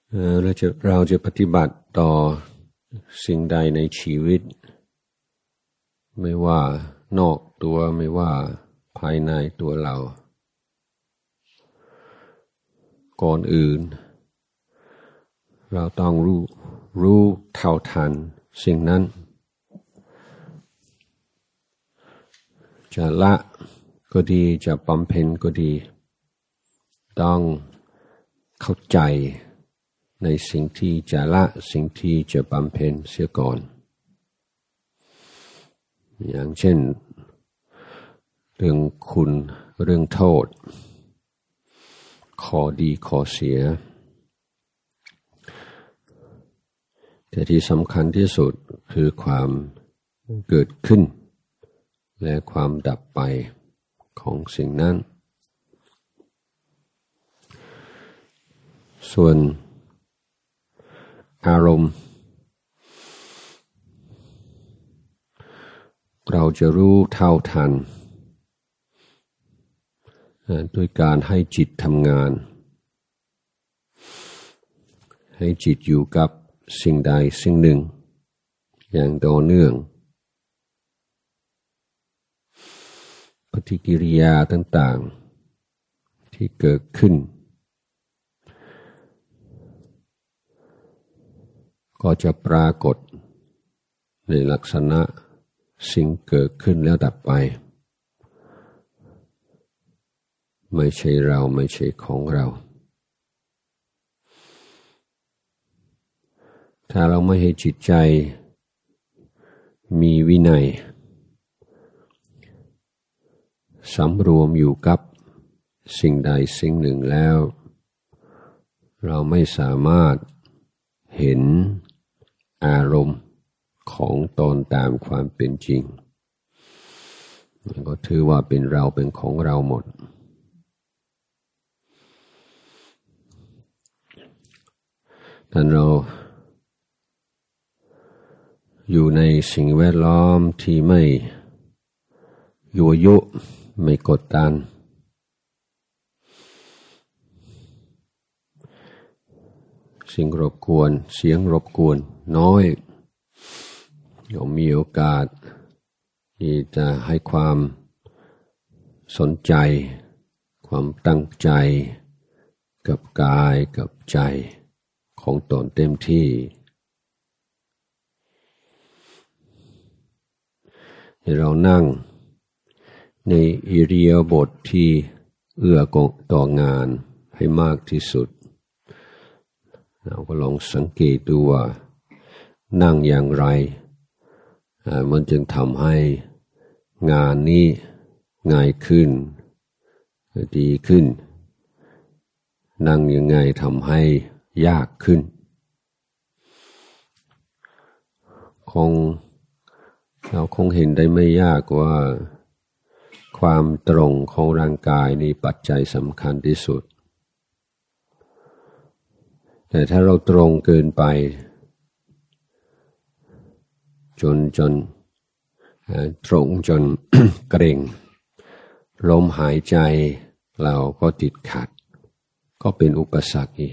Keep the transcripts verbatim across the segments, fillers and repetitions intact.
เราจะเราจะปฏิบัติต่อสิ่งใดในชีวิตไม่ว่านอกตัวไม่ว่าภายในตัวเราก่อนอื่นเราต้องรู้รู้เท่าทันสิ่งนั้นจะละก็ดีจะบำเพ็ญก็ดีต้องเข้าใจในสิ่งที่จะละสิ่งที่จะบำเพ็ญเสียก่อนอย่างเช่นเรื่องคุณเรื่องโทษข้อดีข้อเสียแต่ที่สำคัญที่สุดคือความเกิดขึ้นและความดับไปของสิ่งนั้นส่วนอารมณ์เราจะรู้เท่าทันด้วยการให้จิตทำงานให้จิตอยู่กับสิ่งใดสิ่งหนึ่งอย่างต่อเนื่องปฏิกิริยาต่างๆที่เกิดขึ้นก็จะปรากฏในลักษณะสิ่งเกิดขึ้นแล้วดับไปไม่ใช่เราไม่ใช่ของเราถ้าเราไม่ให้จิตใจมีวินัยสำรวมอยู่กับสิ่งใดสิ่งหนึ่งแล้วเราไม่สามารถเห็นอารมณ์ของตนตามความเป็นจริงก็ถือว่าเป็นเราเป็นของเราหมดแต่เราอยู่ในสิ่งแวดล้อมที่ไม่ยั่วยุไม่กดดันสิ่งรบกวนเสียงรบกวนน้อยเรามีโอกาสที่จะให้ความสนใจความตั้งใจกับกายกับใจของตนเต็มที่ให้เรานั่งในอิริยาบถที่เอื้อต่องานให้มากที่สุดเราก็ลองสังเกตดูว่านั่งอย่างไรมันจึงทำให้งานนี้ง่ายขึ้นดีขึ้นนั่งยังไงทำให้ยากขึ้นคงเราคงเห็นได้ไม่ยากว่าความตรงของร่างกายนี่ปัจจัยสำคัญที่สุดแต่ถ้าเราตรงเกินไปจนจนตรงจน เกร็งลมหายใจเราก็ติดขัดก็เป็นอุปสรรคอีก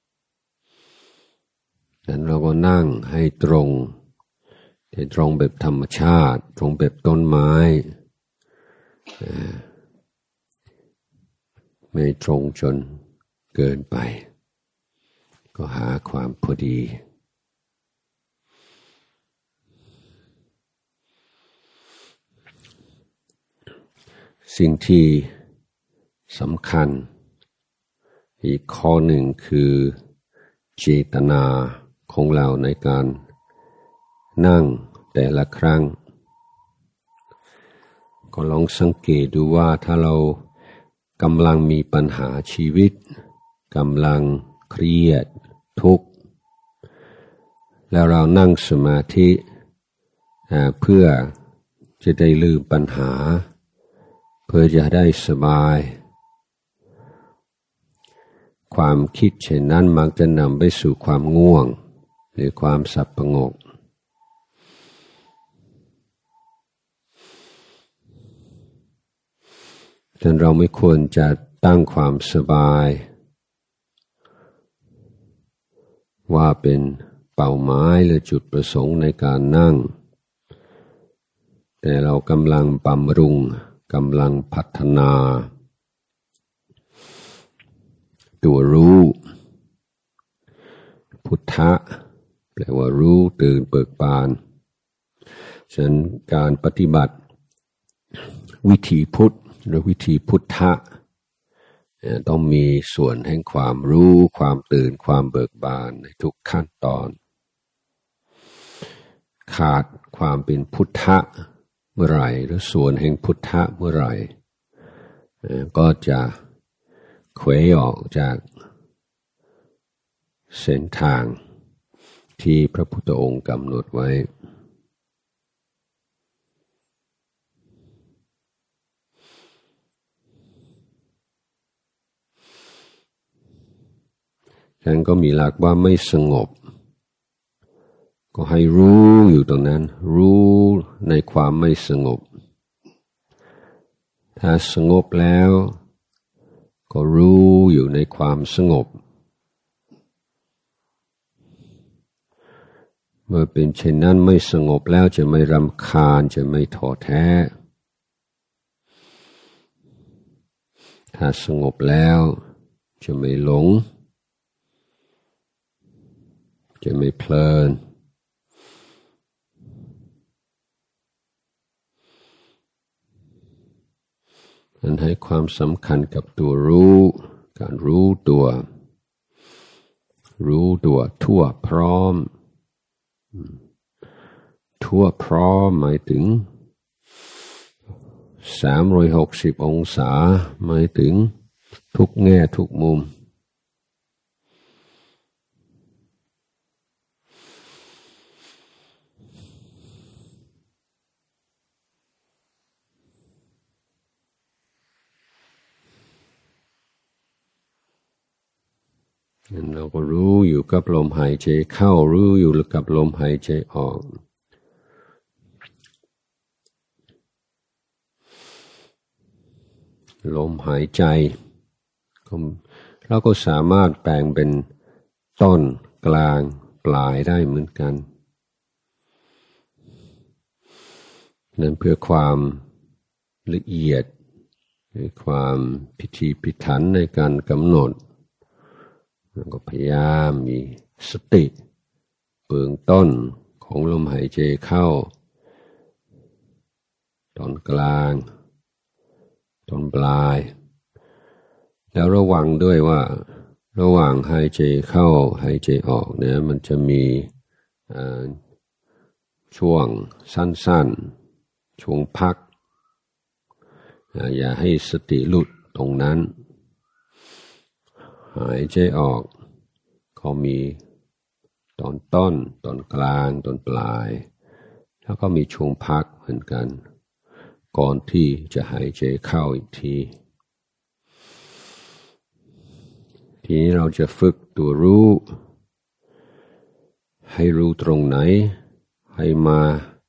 ดังนั้นเราก็นั่งให้ตรงแต่ตรงแบบธรรมชาติตรงแบบต้นไม้ไม่ตรงจนเกินไปก็หาความพอดีสิ่งที่สำคัญอีกข้อหนึ่งคือเจตนาของเราในการนั่งแต่ละครั้งก็ลองสังเกตดูว่าถ้าเรากำลังมีปัญหาชีวิตกำลังเครียดทุกข์แล้วเรานั่งสมาธิเพื่อจะได้ลืมปัญหาเพื่อจะได้สบายความคิดเช่นนั้นมักจะนำไปสู่ความง่วงหรือความสับประงกฉะนั้นเราไม่ควรจะตั้งความสบายว่าเป็นเป้าหมายหรือจุดประสงค์ในการนั่งแต่เรากำลังบำรุงกำลังพัฒนาตัวรู้พุทธะแปลว่ารู้ตื่นเบิกบานฉะนั้นการปฏิบัติวิธีพุทธหรือวิธีพุทธะต้องมีส่วนแห่งความรู้ความตื่นความเบิกบานในทุกขั้นตอนขาดความเป็นพุทธะเมื่อไหร่หรือส่วนแห่งพุทธะเมื่อไหร่ก็จะเขวออกจากเส้นทางที่พระพุทธองค์กำหนดไว้ฉะนั้นก็มีหลักว่าไม่สงบก็ให้รู้อยู่ตรงนั้นรู้ในความไม่สงบถ้าสงบแล้วก็รู้อยู่ในความสงบเมื่อเป็นเช่นนั้นไม่สงบแล้วจะไม่รำคาญจะไม่ท้อแท้ถ้าสงบแล้วจะไม่หลงจะไม่เพลินอันให้ความสำคัญกับตัวรู้การรู้ตัวรู้ตัวทั่วพร้อมทั่วพร้อมหมายถึงสามร้อยหกสิบองศาหมายถึงทุกแง่ทุกมุมเราก็รู้อยู่กับลมหายใจเข้ารู้อยู่กับลมหายใจออกลมหายใจเราก็สามารถแปลงเป็นต้นกลางปลายได้เหมือนกันนั่นเพื่อความละเอียดเพื่อความพิถีพิถันในการกำหนดแล้วก็พยายามมีสติเบื้องต้นของลมหายใจเข้าตอนกลางตอนปลายแล้วระวังด้วยว่าระหว่างหายใจเข้าหายใจออกเนี่ยมันจะมีช่วงสั้นๆช่วงพักอย่าให้สติหลุดตรงนั้นหายใจออกเขามีตอนต้นตอนกลางตอนปลายแล้วก็มีช่วงพักเหมือนกันก่อนที่จะหายใจเข้าอีกทีทีนี้เราจะฝึกตัวรู้ให้รู้ตรงไหนให้มา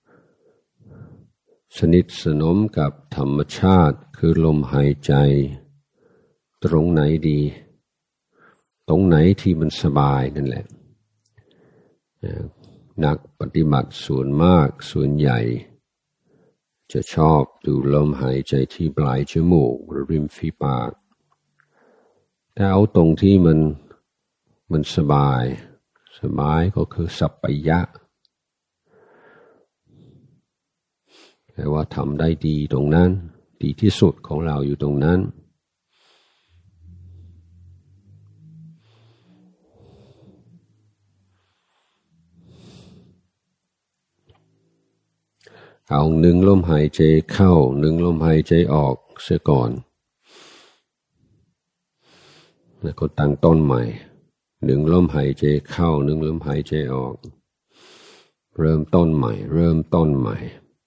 สนิทสนมกับธรรมชาติคือลมหายใจตรงไหนดีตรงไหนที่มันสบายนั่นแหละนักปฏิบัติส่วนมากส่วนใหญ่จะชอบดูลมหายใจที่ปลายจมูกหรือริมฝีปากแต่เอาตรงที่มันมันสบายสบายก็คือสัปปายะแปลว่าทำได้ดีตรงนั้นดีที่สุดของเราอยู่ตรงนั้นเอาหนึ่งลมหายใจเข้าหนึ่งลมหายใจออกเสียก่อนแล้วก็ตั้งต้นใหม่หนึ่งลมหายใจเข้าหนึ่งลมหายใจออกเริ่มต้นใหม่เริ่มต้นใหม่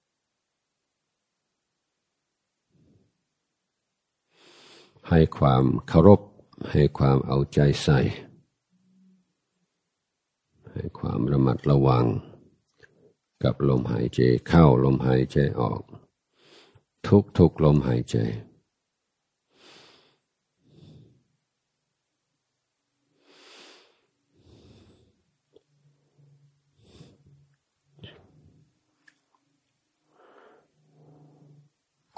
ให้ความเคารพให้ความเอาใจใส่ให้ความระมัดระวังกับลมหายใจเข้าลมหายใจออกทุกทุกลมหายใจ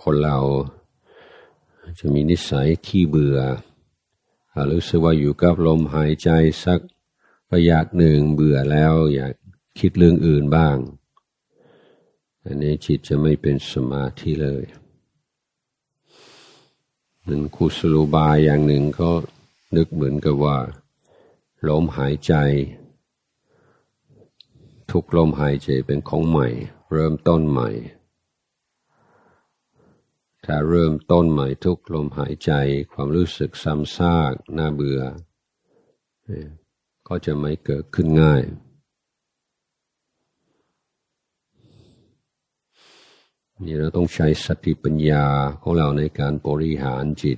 คนเราจะมีนิสัยขี้เบื่อรู้สึกว่าอยู่กับลมหายใจสักระยะหนึ่งเบื่อแล้วอยากคิดเรื่องอื่นบ้างอันนี้จิตจะไม่เป็นสมาธิเลยนั่นกุศโลบายอย่างหนึ่งก็นึกเหมือนกับว่าลมหายใจทุกลมหายใจเป็นของใหม่เริ่มต้นใหม่ถ้าเริ่มต้นใหม่ทุกลมหายใจความรู้สึกซ้ำซากน่าเบื่อก็จะไม่เกิดขึ้นง่ายนี่เราต้องใช้สติปัญญาของเราในการบริหารจิต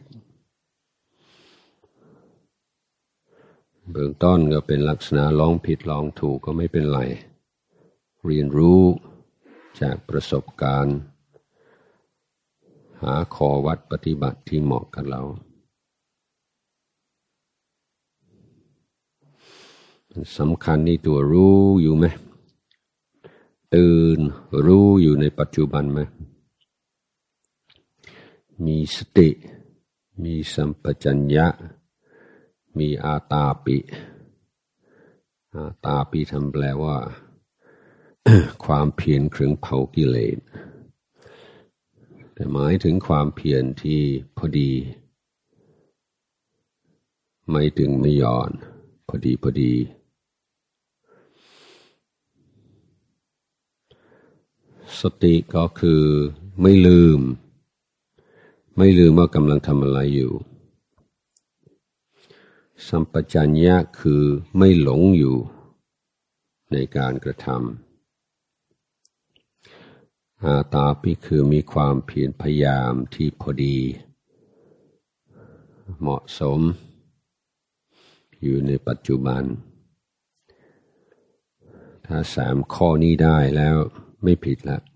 เบื้องต้นก็เป็นลักษณะลองผิดลองถูกก็ไม่เป็นไรเรียนรู้จากประสบการณ์หาข้อวัดปฏิบัติที่เหมาะกับเราสำคัญนี่ตัวรู้อยู่ไหมตื่นรู้อยู่ในปัจจุบันไหมมีสติมีสัมปชัญญะมีอาตาปิอาตาปิทำแปลว่า ความเพียรเครื่องเผากิเลสแต่หมายถึงความเพียรที่พอดีไม่ตึงไม่หย่อนพอดีพอดีสติก็คือไม่ลืมไม่ลืมว่ากำลังทำอะไรอยู่สัมปชัญญะคือไม่หลงอยู่ในการกระทำอาตาปิคือมีความเพียรพยายามที่พอดีเหมาะสมอยู่ในปัจจุบันถ้าสามข้อนี้ได้แล้วไม่ผิดละ